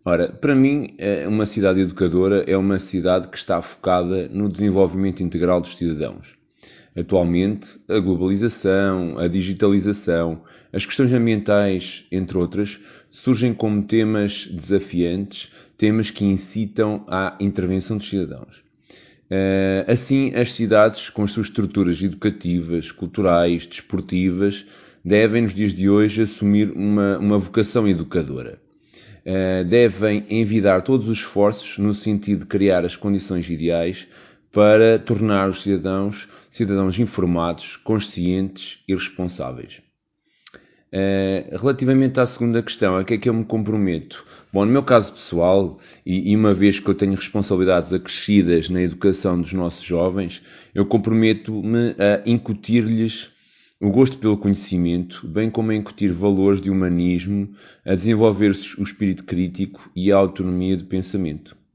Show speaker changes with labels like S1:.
S1: Ora, para mim, uma cidade educadora é uma cidade que está focada no desenvolvimento integral dos cidadãos. Atualmente, a globalização, a digitalização, as questões ambientais, entre outras, surgem como temas desafiantes, temas que incitam à intervenção dos cidadãos. Assim, as cidades, com as suas estruturas educativas, culturais, desportivas, devem, nos dias de hoje, assumir uma vocação educadora. Devem envidar todos os esforços no sentido de criar as condições ideais para tornar os cidadãos informados, conscientes e responsáveis. Relativamente à segunda questão, a que é que eu me comprometo? Bom, no meu caso pessoal, e uma vez que eu tenho responsabilidades acrescidas na educação dos nossos jovens, eu comprometo-me a incutir-lhes o gosto pelo conhecimento, bem como a incutir valores de humanismo, a desenvolver o espírito crítico e a autonomia de pensamento.